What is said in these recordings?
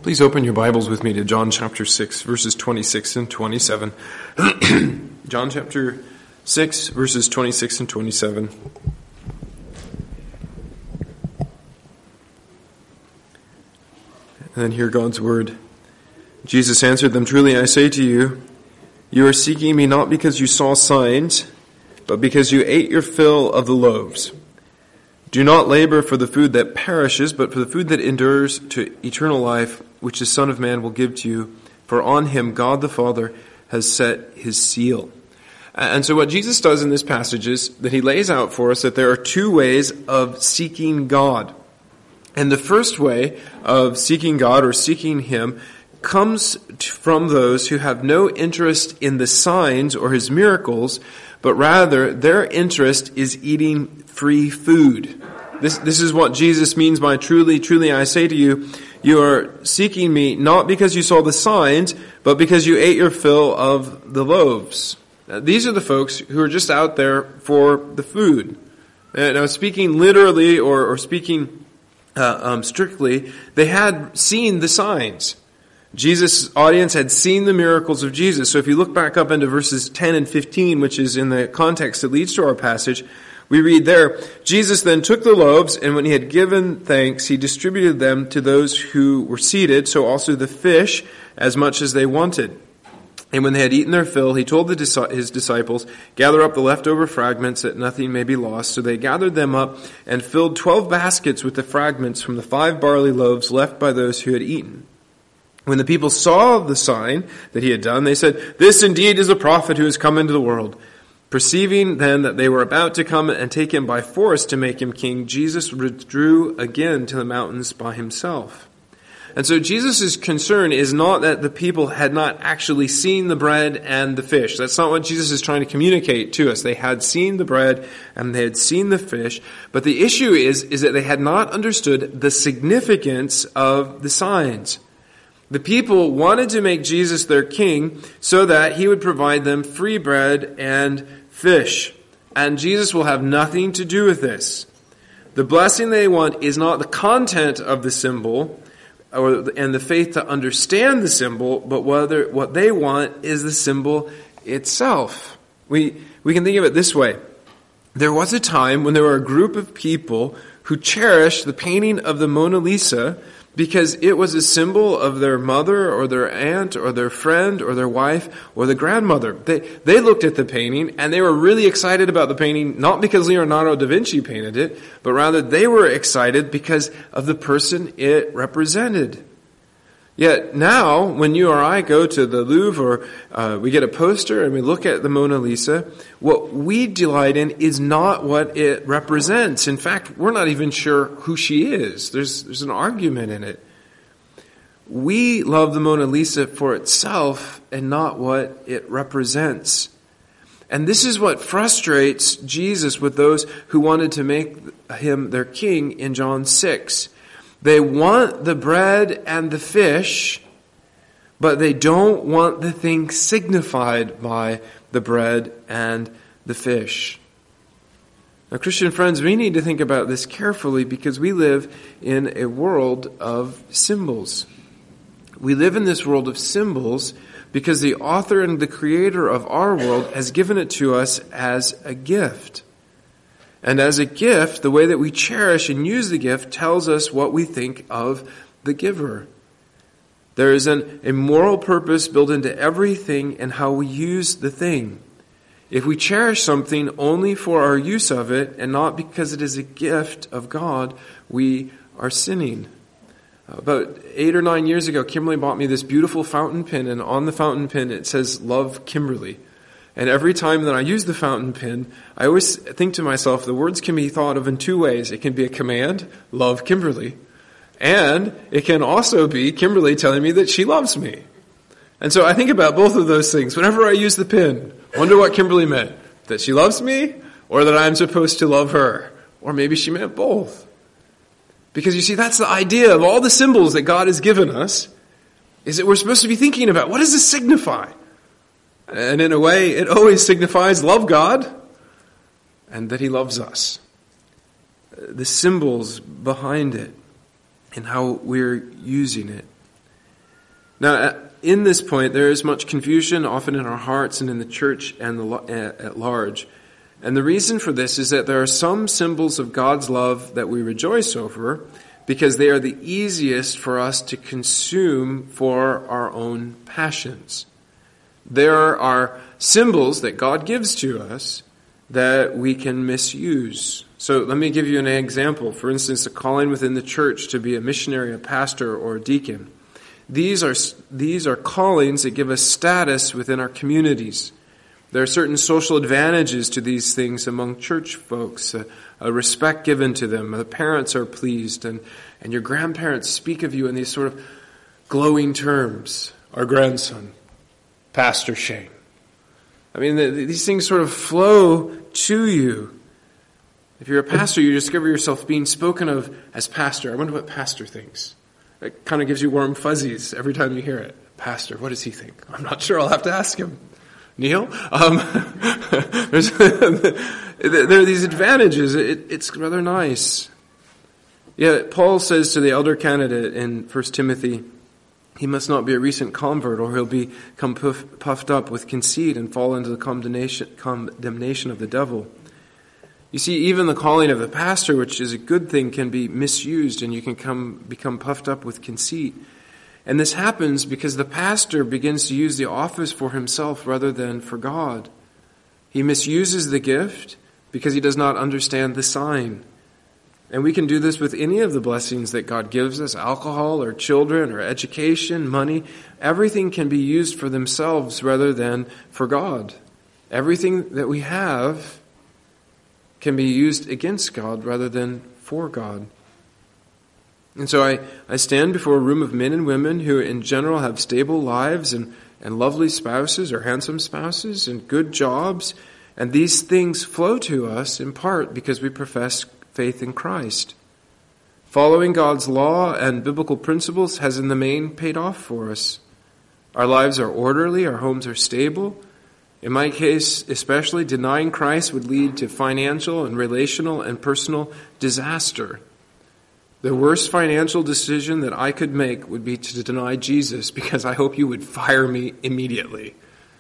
Please open your Bibles with me to John chapter 6, verses 26 and 27. John chapter 6, verses 26 and 27. And then hear God's word. Jesus answered them, "Truly I say to you, you are seeking me not because you saw signs, but because you ate your fill of the loaves. Do not labor for the food that perishes, but for the food that endures to eternal life, which the Son of Man will give to you. For on him God the Father has set his seal." And so what Jesus does in this passage is that he lays out for us that there are two ways of seeking God. And the first way of seeking God or seeking him comes from those who have no interest in the signs or his miracles, but rather their interest is eating free food. This is what Jesus means by truly, truly I say to you, you are seeking me not because you saw the signs, but because you ate your fill of the loaves. Now, these are the folks who are just out there for the food. Now, speaking literally or speaking strictly, they had seen the signs. Jesus' audience had seen the miracles of Jesus. So if you look back up into verses 10 and 15, which is in the context that leads to our passage, we read there, Jesus then took the loaves, and when he had given thanks, he distributed them to those who were seated, so also the fish, as much as they wanted. And when they had eaten their fill, he told his disciples, "Gather up the leftover fragments, that nothing may be lost." So they gathered them up and filled 12 baskets with the fragments from the 5 barley loaves left by those who had eaten. When the people saw the sign that he had done, they said, "This indeed is a prophet who has come into the world." Perceiving then that they were about to come and take him by force to make him king, Jesus withdrew again to the mountains by himself. And so Jesus' concern is not that the people had not actually seen the bread and the fish. That's not what Jesus is trying to communicate to us. They had seen the bread and they had seen the fish. But the issue is that they had not understood the significance of the signs. The people wanted to make Jesus their king so that he would provide them free bread and fish. And Jesus will have nothing to do with this. The blessing they want is not the content of the symbol and the faith to understand the symbol, but what they want is the symbol itself. We can think of it this way. There was a time when there were a group of people who cherished the painting of the Mona Lisa because it was a symbol of their mother or their aunt or their friend or their wife or the grandmother. They looked at the painting and they were really excited about the painting, not because Leonardo da Vinci painted it, but rather they were excited because of the person it represented. Yet now, when you or I go to the Louvre or we get a poster and we look at the Mona Lisa, what we delight in is not what it represents. In fact, we're not even sure who she is. There's an argument in it. We love the Mona Lisa for itself and not what it represents. And this is what frustrates Jesus with those who wanted to make him their king in John 6. They want the bread and the fish, but they don't want the thing signified by the bread and the fish. Now, Christian friends, we need to think about this carefully because we live in a world of symbols. We live in this world of symbols because the author and the creator of our world has given it to us as a gift. And as a gift, the way that we cherish and use the gift tells us what we think of the giver. There is a moral purpose built into everything and how we use the thing. If we cherish something only for our use of it and not because it is a gift of God, we are sinning. About 8 or 9 years ago, Kimberly bought me this beautiful fountain pen, and on the fountain pen it says, "Love Kimberly." And every time that I use the fountain pen, I always think to myself, the words can be thought of in two ways. It can be a command, "Love Kimberly," and it can also be Kimberly telling me that she loves me. And so I think about both of those things. Whenever I use the pen, I wonder what Kimberly meant. That she loves me, or that I'm supposed to love her. Or maybe she meant both. Because you see, that's the idea of all the symbols that God has given us, is that we're supposed to be thinking about, what does this signify? And in a way, it always signifies love God and that he loves us. The symbols behind it and how we're using it. Now, in this point, there is much confusion, often in our hearts and in the church and at large. And the reason for this is that there are some symbols of God's love that we rejoice over because they are the easiest for us to consume for our own passions. There are symbols that God gives to us that we can misuse. So let me give you an example. For instance, a calling within the church to be a missionary, a pastor, or a deacon. These are callings that give us status within our communities. There are certain social advantages to these things among church folks, a respect given to them. The parents are pleased, and your grandparents speak of you in these sort of glowing terms. Our grandson, Pastor Shane. I mean, these things sort of flow to you. If you're a pastor, you discover yourself being spoken of as pastor. I wonder what pastor thinks. It kind of gives you warm fuzzies every time you hear it. Pastor, what does he think? I'm not sure. I'll have to ask him. Neil? There are these advantages. It's rather nice. Yeah, Paul says to the elder candidate in 1 Timothy, he must not be a recent convert, or he'll become puffed up with conceit and fall into the condemnation of the devil. You see, even the calling of the pastor, which is a good thing, can be misused, and you can become puffed up with conceit. And this happens because the pastor begins to use the office for himself rather than for God. He misuses the gift because he does not understand the sign. And we can do this with any of the blessings that God gives us, alcohol or children or education, money. Everything can be used for themselves rather than for God. Everything that we have can be used against God rather than for God. And so I stand before a room of men and women who in general have stable lives and lovely spouses or handsome spouses and good jobs. And these things flow to us in part because we profess faith in Christ. Following God's law and biblical principles has in the main paid off for us. Our lives are orderly, our homes are stable. In my case, especially, denying Christ would lead to financial and relational and personal disaster. The worst financial decision that I could make would be to deny Jesus, because I hope you would fire me immediately.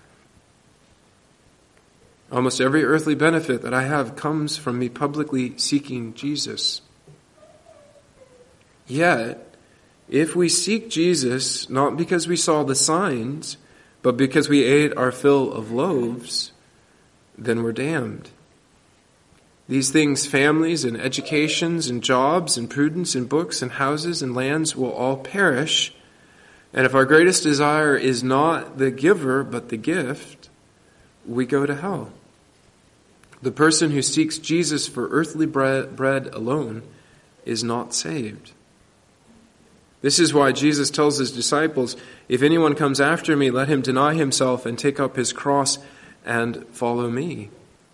Almost every earthly benefit that I have comes from me publicly seeking Jesus. Yet, if we seek Jesus not because we saw the signs, but because we ate our fill of loaves, then we're damned. These things, families and educations and jobs and prudence and books and houses and lands, will all perish. And if our greatest desire is not the giver but the gift, we go to hell. The person who seeks Jesus for earthly bread alone is not saved. This is why Jesus tells his disciples, if anyone comes after me, let him deny himself and take up his cross and follow me.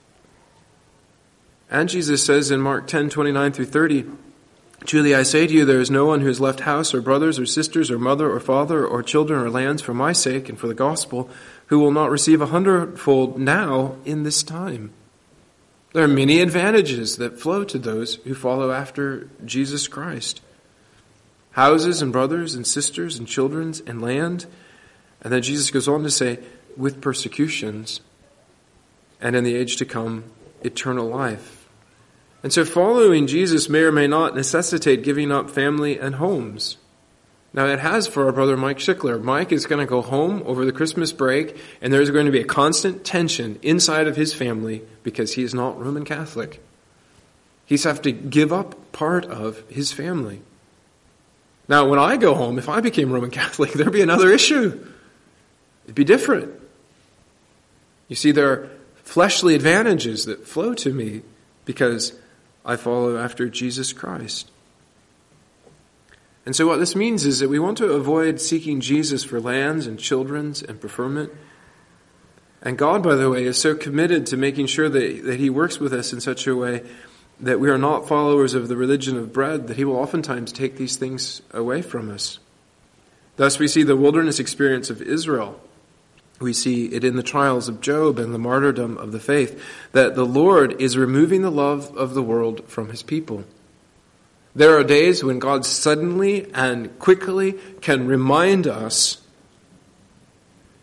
And Jesus says in Mark 10:29-30, truly I say to you, there is no one who has left house or brothers or sisters or mother or father or children or lands for my sake and for the gospel, who will not receive 100-fold now in this time. There are many advantages that flow to those who follow after Jesus Christ. Houses and brothers and sisters and children and land. And then Jesus goes on to say, with persecutions, and in the age to come, eternal life. And so following Jesus may or may not necessitate giving up family and homes. Now it has for our brother Mike Schickler. Mike is going to go home over the Christmas break, and there's going to be a constant tension inside of his family because he is not Roman Catholic. He's have to give up part of his family. Now when I go home, if I became Roman Catholic, there'd be another issue. It'd be different. You see, there are fleshly advantages that flow to me because I follow after Jesus Christ. And so what this means is that we want to avoid seeking Jesus for lands and children's and preferment. And God, by the way, is so committed to making sure that he works with us in such a way that we are not followers of the religion of bread, that he will oftentimes take these things away from us. Thus we see the wilderness experience of Israel. We see it in the trials of Job and the martyrdom of the faith, that the Lord is removing the love of the world from his people. There are days when God suddenly and quickly can remind us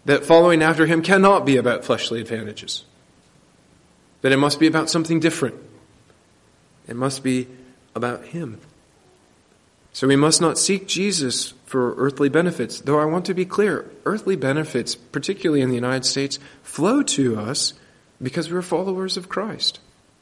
that following after him cannot be about fleshly advantages. That it must be about something different. It must be about him. So we must not seek Jesus for earthly benefits, though I want to be clear, earthly benefits, particularly in the United States, flow to us because we're followers of Christ.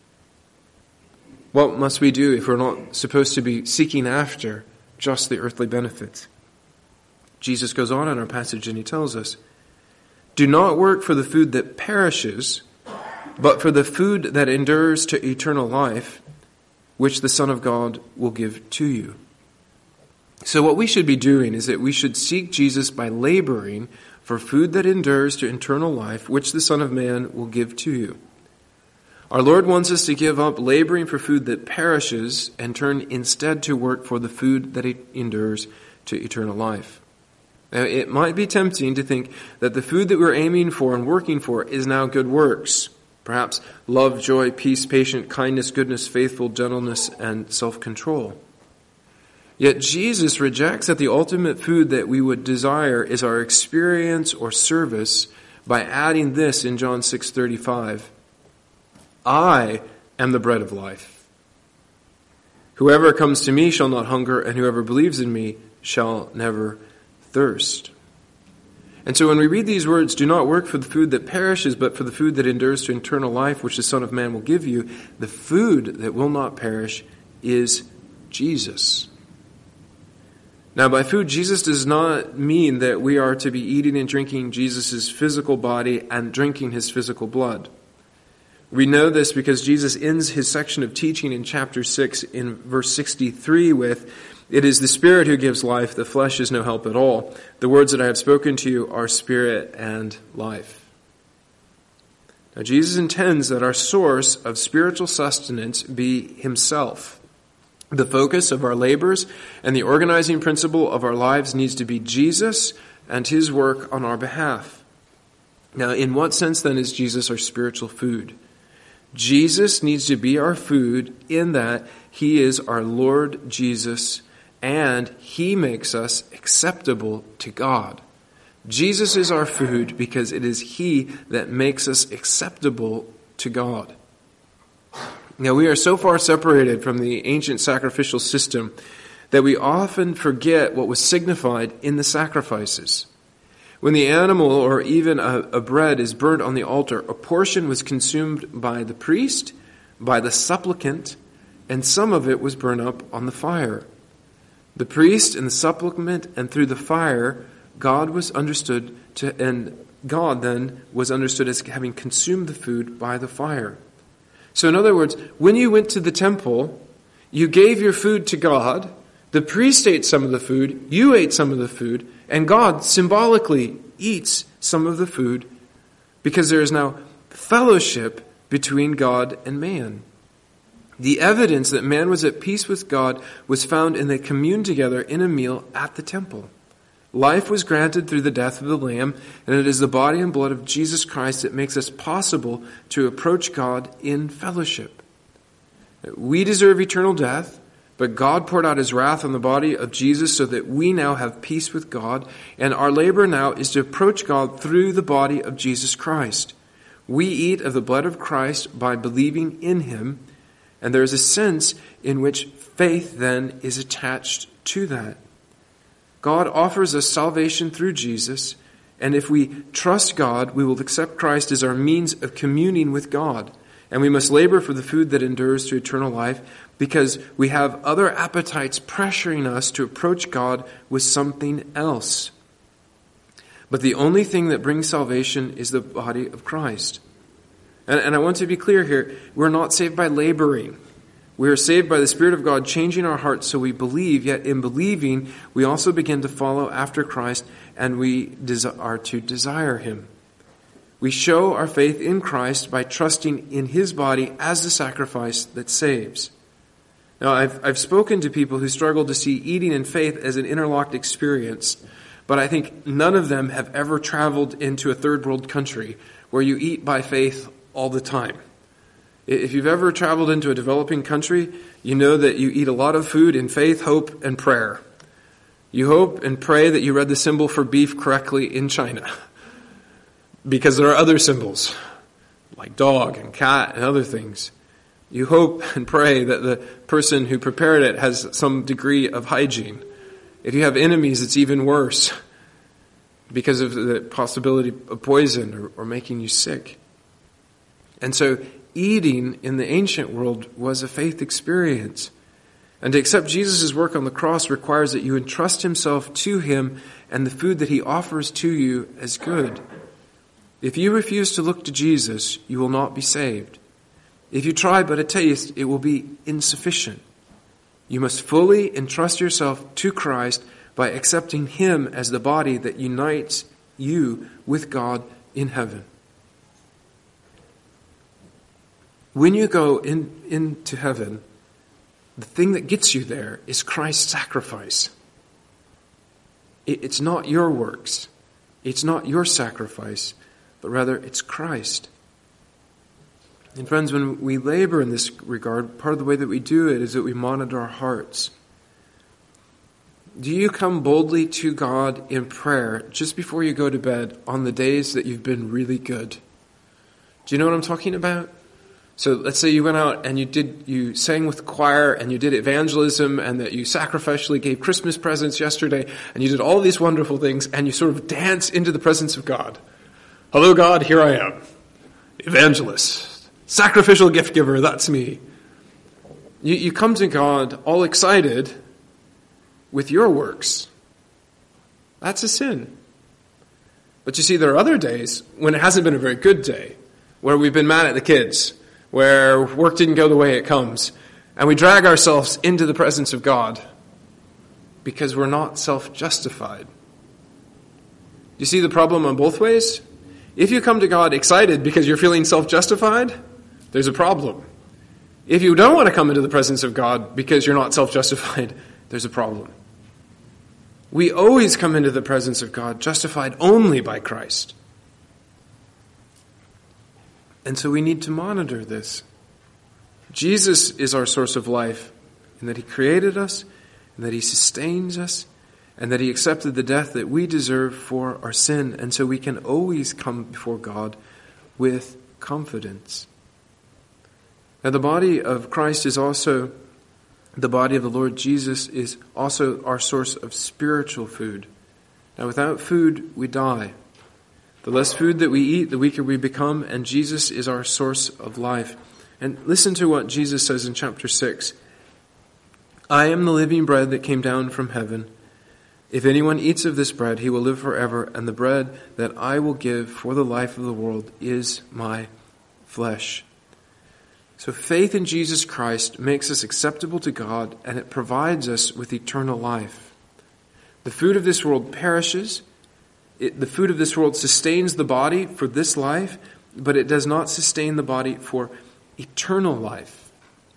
What must we do if we're not supposed to be seeking after just the earthly benefits? Jesus goes on in our passage and he tells us, "Do not work for the food that perishes, but for the food that endures to eternal life, which the Son of God will give to you." So what we should be doing is that we should seek Jesus by laboring for food that endures to eternal life, which the Son of Man will give to you. Our Lord wants us to give up laboring for food that perishes and turn instead to work for the food that endures to eternal life. Now, it might be tempting to think that the food that we're aiming for and working for is now good works. Perhaps love, joy, peace, patience, kindness, goodness, faithful, gentleness, and self-control. Yet Jesus rejects that the ultimate food that we would desire is our experience or service by adding this in John 6:35. "I am the bread of life. Whoever comes to me shall not hunger, and whoever believes in me shall never thirst." And so when we read these words, "Do not work for the food that perishes, but for the food that endures to eternal life, which the Son of Man will give you," the food that will not perish is Jesus. Now, by food, Jesus does not mean that we are to be eating and drinking Jesus' physical body and drinking his physical blood. We know this because Jesus ends his section of teaching in chapter 6 in verse 63 with, "It is the Spirit who gives life, the flesh is no help at all. The words that I have spoken to you are spirit and life." Now, Jesus intends that our source of spiritual sustenance be himself. The focus of our labors and the organizing principle of our lives needs to be Jesus and his work on our behalf. Now, in what sense then is Jesus our spiritual food? Jesus needs to be our food in that he is our Lord Jesus and he makes us acceptable to God. Jesus is our food because it is he that makes us acceptable to God. Now, we are so far separated from the ancient sacrificial system that we often forget what was signified in the sacrifices. When the animal or even a bread is burnt on the altar, a portion was consumed by the priest, by the supplicant, and some of it was burned up on the fire. The priest and the supplicant, and through the fire, God then was understood as having consumed the food by the fire. So in other words, when you went to the temple, you gave your food to God, the priest ate some of the food, you ate some of the food, and God symbolically eats some of the food because there is now fellowship between God and man. The evidence that man was at peace with God was found in they communed together in a meal at the temple. Life was granted through the death of the Lamb, and it is the body and blood of Jesus Christ that makes us possible to approach God in fellowship. We deserve eternal death, but God poured out his wrath on the body of Jesus so that we now have peace with God, and our labor now is to approach God through the body of Jesus Christ. We eat of the blood of Christ by believing in him, and there is a sense in which faith then is attached to that. God offers us salvation through Jesus, and if we trust God, we will accept Christ as our means of communing with God. And we must labor for the food that endures to eternal life because we have other appetites pressuring us to approach God with something else. But the only thing that brings salvation is the body of Christ. And I want to be clear here, we're not saved by laboring. We are saved by the Spirit of God changing our hearts so we believe, yet in believing, we also begin to follow after Christ and we are to desire him. We show our faith in Christ by trusting in his body as the sacrifice that saves. Now, I've spoken to people who struggle to see eating and faith as an interlocked experience, but I think none of them have ever traveled into a third world country where you eat by faith all the time. If you've ever traveled into a developing country, you know that you eat a lot of food in faith, hope, and prayer. You hope and pray that you read the symbol for beef correctly in China. because there are other symbols, like dog and cat and other things. You hope and pray that the person who prepared it has some degree of hygiene. If you have enemies, it's even worse because of the possibility of poison or making you sick. And so eating in the ancient world was a faith experience. And to accept Jesus' work on the cross requires that you entrust himself to him and the food that he offers to you as good. If you refuse to look to Jesus, you will not be saved. If you try but a taste, it will be insufficient. You must fully entrust yourself to Christ by accepting him as the body that unites you with God in heaven. When you go into heaven, the thing that gets you there is Christ's sacrifice. It's not your works. It's not your sacrifice, but rather it's Christ. And friends, when we labor in this regard, part of the way that we do it is that we monitor our hearts. Do you come boldly to God in prayer just before you go to bed on the days that you've been really good? Do you know what I'm talking about? So let's say you went out and you sang with the choir and you did evangelism and that you sacrificially gave Christmas presents yesterday and you did all these wonderful things and you sort of dance into the presence of God. Hello God, here I am. Evangelist. Sacrificial gift giver, that's me. You come to God all excited with your works. That's a sin. But you see, there are other days when it hasn't been a very good day, where we've been mad at the kids, where work didn't go the way it comes, and we drag ourselves into the presence of God because we're not self-justified. You see the problem on both ways? If you come to God excited because you're feeling self-justified, there's a problem. If you don't want to come into the presence of God because you're not self-justified, there's a problem. We always come into the presence of God justified only by Christ. And so we need to monitor this. Jesus is our source of life in that he created us, and that he sustains us, and that he accepted the death that we deserve for our sin. And so we can always come before God with confidence. Now the body of Christ is also, the body of the Lord Jesus is also our source of spiritual food. Now without food, we die. The less food that we eat, the weaker we become, and Jesus is our source of life. And listen to what Jesus says in chapter 6. I am the living bread that came down from heaven. If anyone eats of this bread, he will live forever, and the bread that I will give for the life of the world is my flesh. So faith in Jesus Christ makes us acceptable to God, and it provides us with eternal life. The food of this world perishes. The food of this world sustains the body for this life, but it does not sustain the body for eternal life.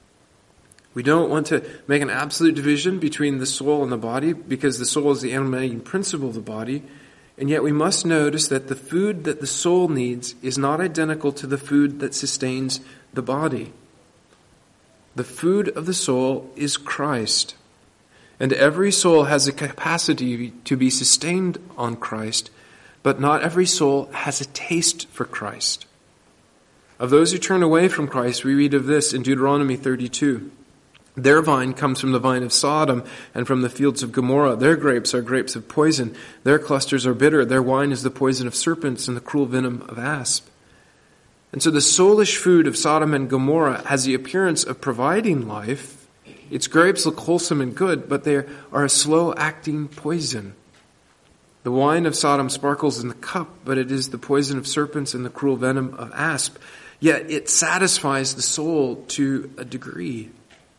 We don't want to make an absolute division between the soul and the body, because the soul is the animating principle of the body, and yet we must notice that the food that the soul needs is not identical to the food that sustains the body. The food of the soul is Christ. And every soul has a capacity to be sustained on Christ, but not every soul has a taste for Christ. Of those who turn away from Christ, we read of this in Deuteronomy 32. Their vine comes from the vine of Sodom and from the fields of Gomorrah. Their grapes are grapes of poison. Their clusters are bitter. Their wine is the poison of serpents and the cruel venom of asp. And so the soulish food of Sodom and Gomorrah has the appearance of providing life. Its grapes look wholesome and good, but they are a slow-acting poison. The wine of Sodom sparkles in the cup, but it is the poison of serpents and the cruel venom of asp. Yet it satisfies the soul to a degree.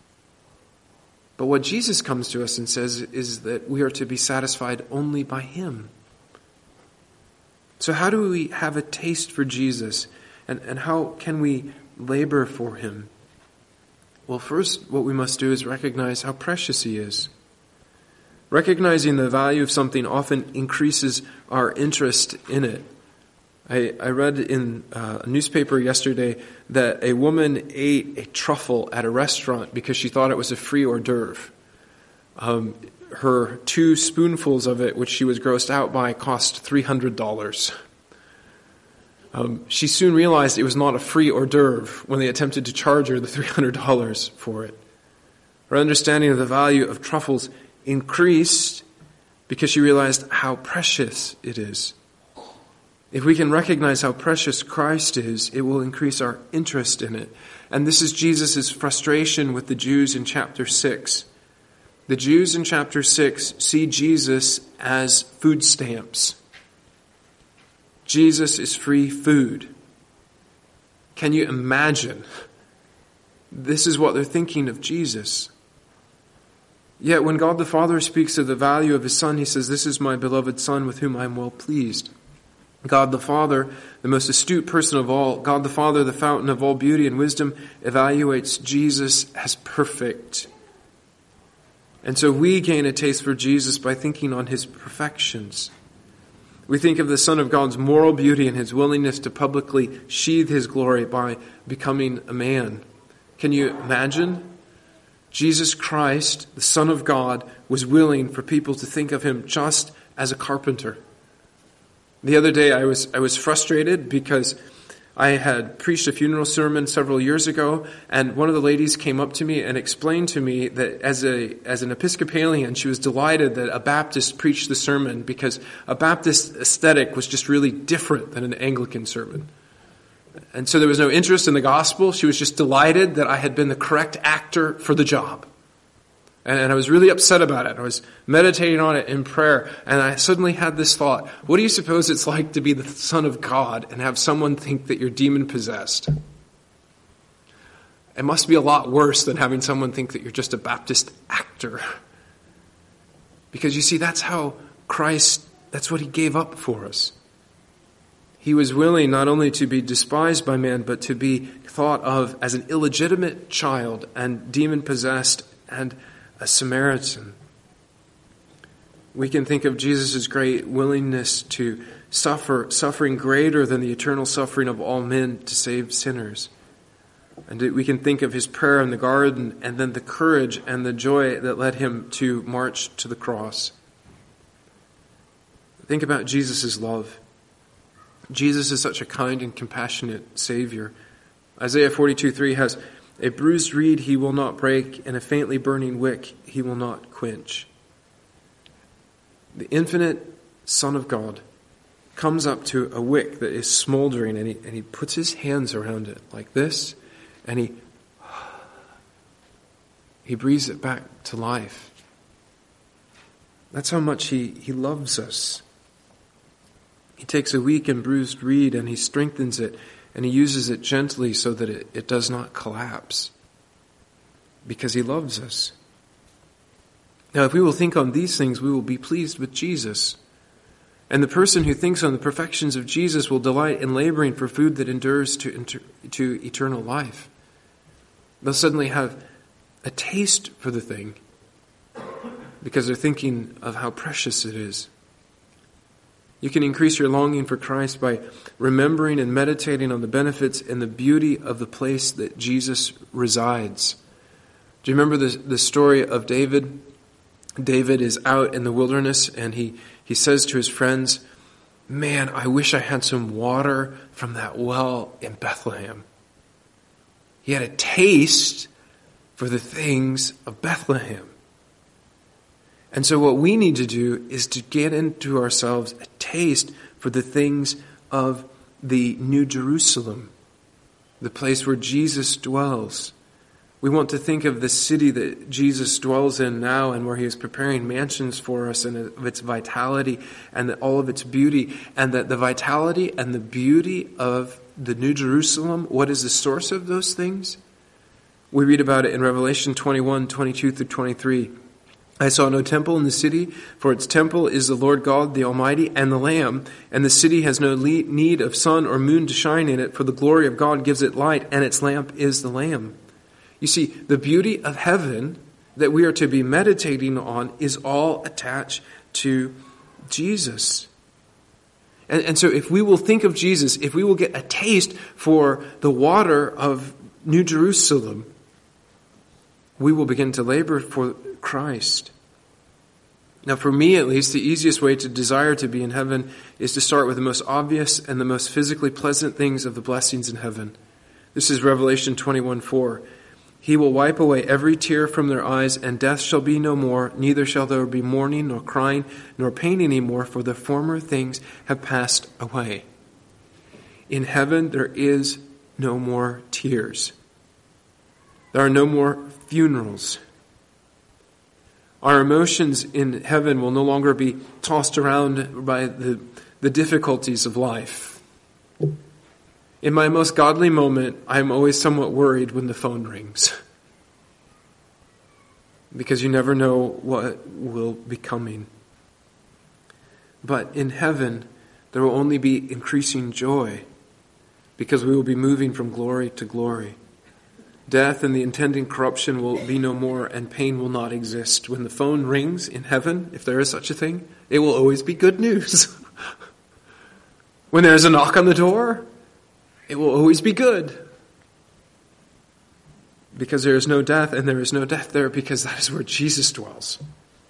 But what Jesus comes to us and says is that we are to be satisfied only by him. So how do we have a taste for Jesus? And how can we labor for him? Well, first, what we must do is recognize how precious he is. Recognizing the value of something often increases our interest in it. I read in a newspaper yesterday that a woman ate a truffle at a restaurant because she thought it was a free hors d'oeuvre. Her 2 spoonfuls of it, which she was grossed out by, cost $300. She soon realized it was not a free hors d'oeuvre when they attempted to charge her the $300 for it. Her understanding of the value of truffles increased because she realized how precious it is. If we can recognize how precious Christ is, it will increase our interest in it. And this is Jesus' frustration with the Jews in chapter 6. The Jews in chapter 6 see Jesus as food stamps. Jesus is free food. Can you imagine? This is what they're thinking of Jesus. Yet when God the Father speaks of the value of his Son, he says, "This is my beloved Son with whom I am well pleased." God the Father, the most astute person of all, God the Father, the fountain of all beauty and wisdom, evaluates Jesus as perfect. And so we gain a taste for Jesus by thinking on his perfections. We think of the Son of God's moral beauty and his willingness to publicly sheathe his glory by becoming a man. Can you imagine? Jesus Christ, the Son of God, was willing for people to think of him just as a carpenter. The other day I was frustrated because I had preached a funeral sermon several years ago, and one of the ladies came up to me and explained to me that as an Episcopalian, she was delighted that a Baptist preached the sermon because a Baptist aesthetic was just really different than an Anglican sermon. And so there was no interest in the gospel. She was just delighted that I had been the correct actor for the job. And I was really upset about it. I was meditating on it in prayer, and I suddenly had this thought: what do you suppose it's like to be the Son of God and have someone think that you're demon-possessed? It must be a lot worse than having someone think that you're just a Baptist actor. Because you see, that's how Christ, that's what he gave up for us. He was willing not only to be despised by man, but to be thought of as an illegitimate child and demon-possessed and a Samaritan. We can think of Jesus' great willingness to suffering greater than the eternal suffering of all men to save sinners. And we can think of his prayer in the garden, and then the courage and the joy that led him to march to the cross. Think about Jesus' love. Jesus is such a kind and compassionate Savior. Isaiah 42:3 has, "A bruised reed he will not break, and a faintly burning wick he will not quench." The infinite Son of God comes up to a wick that is smoldering, and he puts his hands around it like this, and he breathes it back to life. That's how much he loves us. He takes a weak and bruised reed and he strengthens it, and he uses it gently so that it does not collapse, because he loves us. Now, if we will think on these things, we will be pleased with Jesus. And the person who thinks on the perfections of Jesus will delight in laboring for food that endures to eternal life. They'll suddenly have a taste for the thing because they're thinking of how precious it is. You can increase your longing for Christ by remembering and meditating on the benefits and the beauty of the place that Jesus resides. Do you remember the story of David? David is out in the wilderness, and he says to his friends, "Man, I wish I had some water from that well in Bethlehem." He had a taste for the things of Bethlehem. And so what we need to do is to get into ourselves a taste for the things of the New Jerusalem, the place where Jesus dwells. We want to think of the city that Jesus dwells in now, and where he is preparing mansions for us, and of its vitality and all of its beauty. And that the vitality and the beauty of the New Jerusalem, what is the source of those things? We read about it in Revelation 21:22-23. "I saw no temple in the city, for its temple is the Lord God, the Almighty, and the Lamb. And the city has no need of sun or moon to shine in it, for the glory of God gives it light, and its lamp is the Lamb." You see, the beauty of heaven that we are to be meditating on is all attached to Jesus. And so if we will think of Jesus, if we will get a taste for the water of New Jerusalem, we will begin to labor for Christ. Now, for me at least, the easiest way to desire to be in heaven is to start with the most obvious and the most physically pleasant things of the blessings in heaven. This is Revelation 21:4. He will wipe away every tear from their eyes, and death shall be no more, neither shall there be mourning, nor crying, nor pain any more, for the former things have passed away. In heaven there is no more tears. There are no more funerals. Our emotions in heaven will no longer be tossed around by the difficulties of life. In my most godly moment, I'm always somewhat worried when the phone rings, because you never know what will be coming. But in heaven, there will only be increasing joy, because we will be moving from glory to glory. Death and the intending corruption will be no more, and pain will not exist. When the phone rings in heaven, if there is such a thing, it will always be good news. When there is a knock on the door, it will always be good. Because there is no death, and there is no death there because that is where Jesus dwells.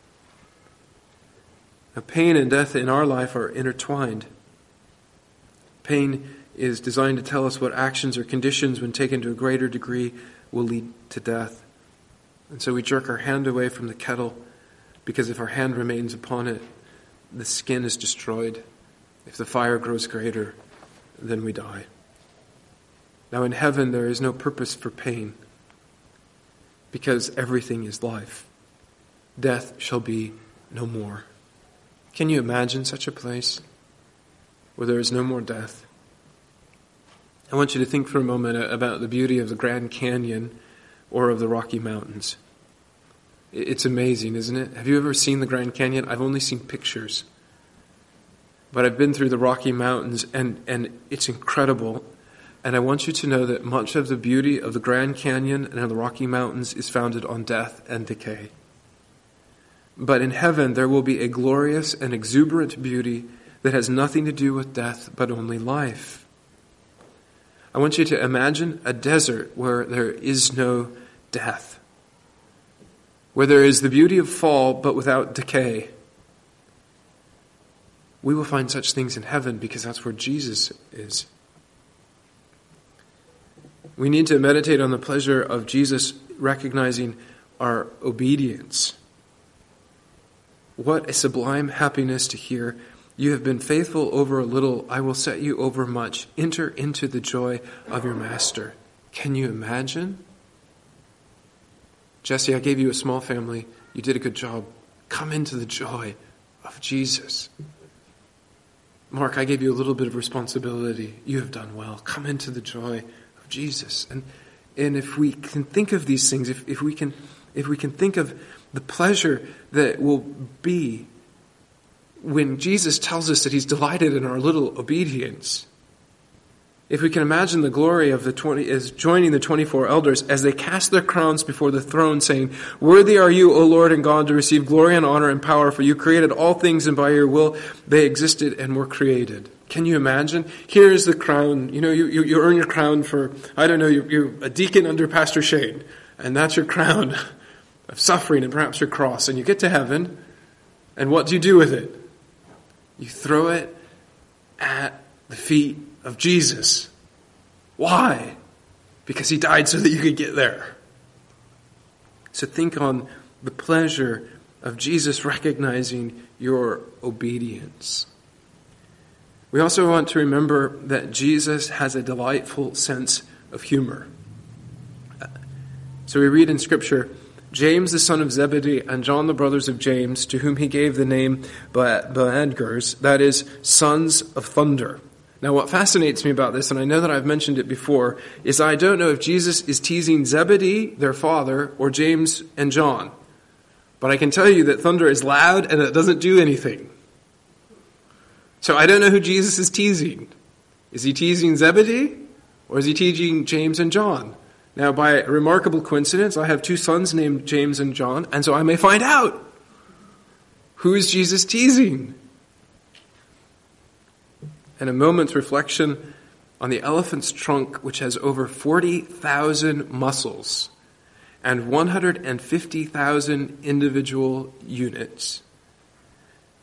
Now, pain and death in our life are intertwined. Pain is designed to tell us what actions or conditions, when taken to a greater degree, will lead to death. And so we jerk our hand away from the kettle, because if our hand remains upon it, the skin is destroyed. If the fire grows greater, then we die. Now in heaven there is no purpose for pain, because everything is life. Death shall be no more. Can you imagine such a place where there is no more death? I want you to think for a moment about the beauty of the Grand Canyon or of the Rocky Mountains. It's amazing, isn't it? Have you ever seen the Grand Canyon? I've only seen pictures. But I've been through the Rocky Mountains, and it's incredible. And I want you to know that much of the beauty of the Grand Canyon and of the Rocky Mountains is founded on death and decay. But in heaven there will be a glorious and exuberant beauty that has nothing to do with death, but only life. I want you to imagine a desert where there is no death, where there is the beauty of fall but without decay. We will find such things in heaven because that's where Jesus is. We need to meditate on the pleasure of Jesus recognizing our obedience. What a sublime happiness to hear, "You have been faithful over a little, I will set you over much. Enter into the joy of your master." Can you imagine? Jesse, I gave you a small family. You did a good job. Come into the joy of Jesus. Mark, I gave you a little bit of responsibility. You have done well. Come into the joy of Jesus. And if we can think of these things, if we can think of the pleasure that will be when Jesus tells us that he's delighted in our little obedience, if we can imagine the glory of as joining the 24 elders as they cast their crowns before the throne, saying, "Worthy are you, O Lord and God, to receive glory and honor and power, for you created all things, and by your will they existed and were created." Can you imagine? Here is the crown. You know, you earn your crown for, I don't know, you're a deacon under Pastor Shane, and that's your crown of suffering and perhaps your cross. And you get to heaven, and what do you do with it? You throw it at the feet of Jesus. Why? Because he died so that you could get there. So think on the pleasure of Jesus recognizing your obedience. We also want to remember that Jesus has a delightful sense of humor. So we read in Scripture, James the son of Zebedee and John the brothers of James, to whom he gave the name Boanerges, that is, sons of thunder. Now what fascinates me about this, and I know that I've mentioned it before, is I don't know if Jesus is teasing Zebedee, their father, or James and John. But I can tell you that thunder is loud and it doesn't do anything. So I don't know who Jesus is teasing. Is he teasing Zebedee? Or is he teasing James and John? Now, by a remarkable coincidence, I have two sons named James and John, and so I may find out. Who is Jesus teasing? And a moment's reflection on the elephant's trunk, which has over 40,000 muscles and 150,000 individual units,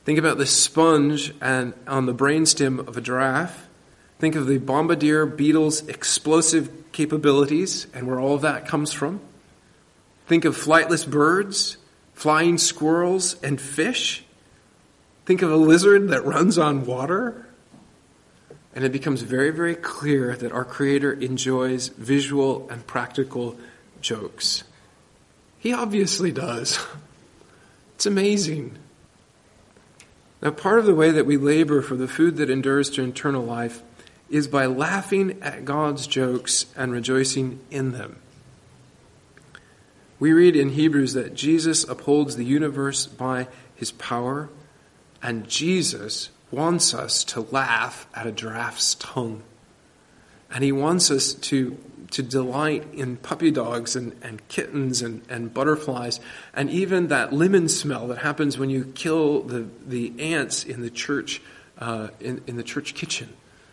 Think about the sponge and on the brainstem of a giraffe. Think of the bombardier beetle's explosive capabilities and where all of that comes from. Think of flightless birds, flying squirrels, and fish. Think of a lizard that runs on water. And it becomes very, very clear that our Creator enjoys visual and practical jokes. He obviously does. It's amazing. Now, part of the way that we labor for the food that endures to eternal life is by laughing at God's jokes and rejoicing in them. We read in Hebrews that Jesus upholds the universe by his power, and Jesus wants us to laugh at a giraffe's tongue. And he wants us to delight in puppy dogs and kittens and butterflies, and even that lemon smell that happens when you kill the ants in the church in the church kitchen.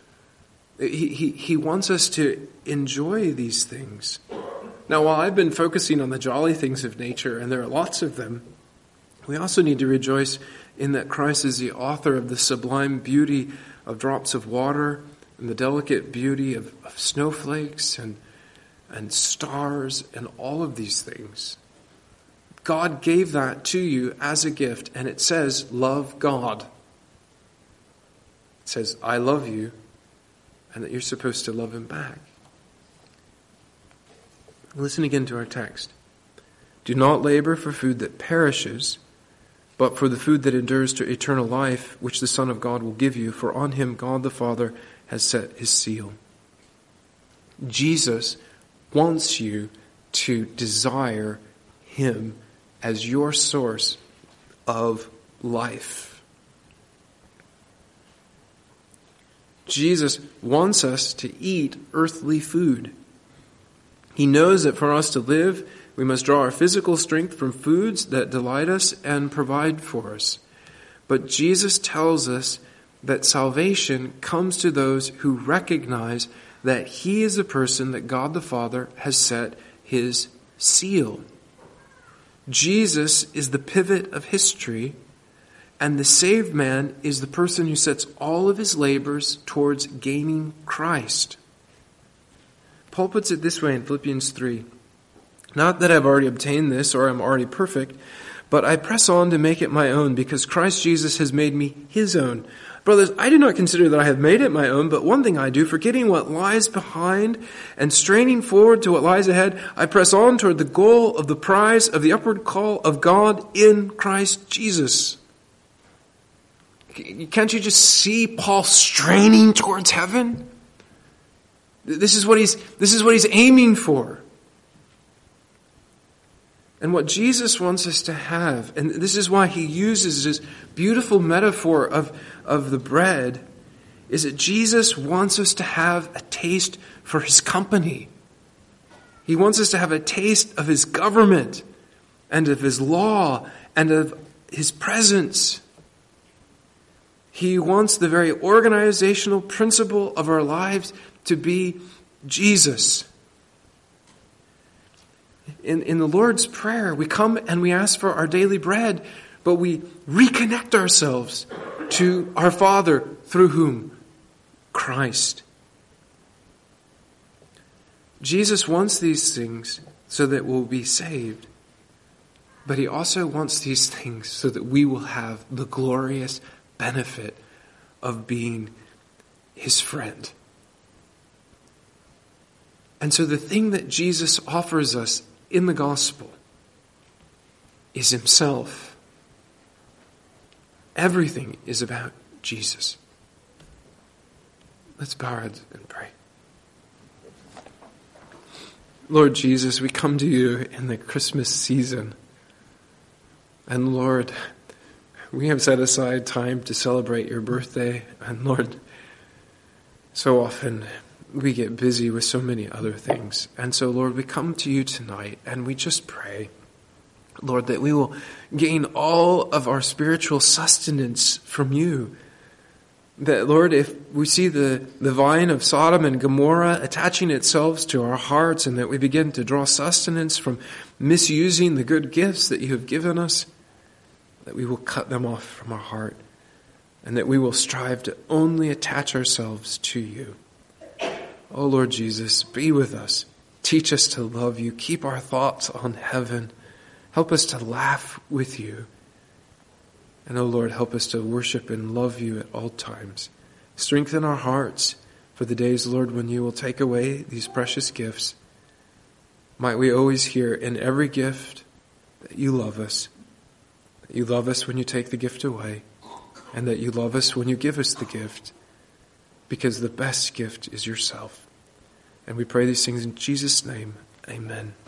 He wants us to enjoy these things. Now, while I've been focusing on the jolly things of nature, and there are lots of them, we also need to rejoice in that Christ is the author of the sublime beauty of drops of water and the delicate beauty of snowflakes and stars and all of these things. God gave that to you as a gift, and it says, love God. It says, I love you, and that you're supposed to love him back. Listen again to our text. Do not labor for food that perishes, but for the food that endures to eternal life, which the Son of God will give you, for on him God the Father has set his seal. Jesus wants you to desire him as your source of life. Jesus wants us to eat earthly food. He knows that for us to live, we must draw our physical strength from foods that delight us and provide for us. But Jesus tells us that salvation comes to those who recognize that he is the person that God the Father has set his seal. Jesus is the pivot of history, and the saved man is the person who sets all of his labors towards gaining Christ. Paul puts it this way in Philippians 3. Not that I've already obtained this or I'm already perfect, but I press on to make it my own because Christ Jesus has made me his own. Brothers, I do not consider that I have made it my own, but one thing I do, forgetting what lies behind and straining forward to what lies ahead, I press on toward the goal of the prize of the upward call of God in Christ Jesus. Can't you just see Paul straining towards heaven? This is what he's aiming for. And what Jesus wants us to have, and this is why he uses this beautiful metaphor of the bread, is that Jesus wants us to have a taste for his company. He wants us to have a taste of his government and of his law and of his presence. He wants the very organizational principle of our lives to be Jesus. In the Lord's Prayer, we come and we ask for our daily bread, but we reconnect ourselves to our Father through whom? Christ. Jesus wants these things so that we'll be saved, but he also wants these things so that we will have the glorious benefit of being his friend. And so the thing that Jesus offers us in the gospel is himself. Everything is about Jesus. Let's bow our heads and pray. Lord Jesus, we come to you in the Christmas season. And Lord, we have set aside time to celebrate your birthday. And Lord, so often we get busy with so many other things. And so, Lord, we come to you tonight and we just pray, Lord, that we will gain all of our spiritual sustenance from you. That, Lord, if we see the vine of Sodom and Gomorrah attaching itself to our hearts and that we begin to draw sustenance from misusing the good gifts that you have given us, that we will cut them off from our heart. and that we will strive to only attach ourselves to you. Oh Lord Jesus, be with us. Teach us to love you. Keep our thoughts on heaven. Help us to laugh with you. And oh Lord, help us to worship and love you at all times. Strengthen our hearts for the days, Lord, when you will take away these precious gifts. Might we always hear in every gift that you love us. That you love us when you take the gift away. And that you love us when you give us the gift. Because the best gift is yourself. And we pray these things in Jesus' name. Amen.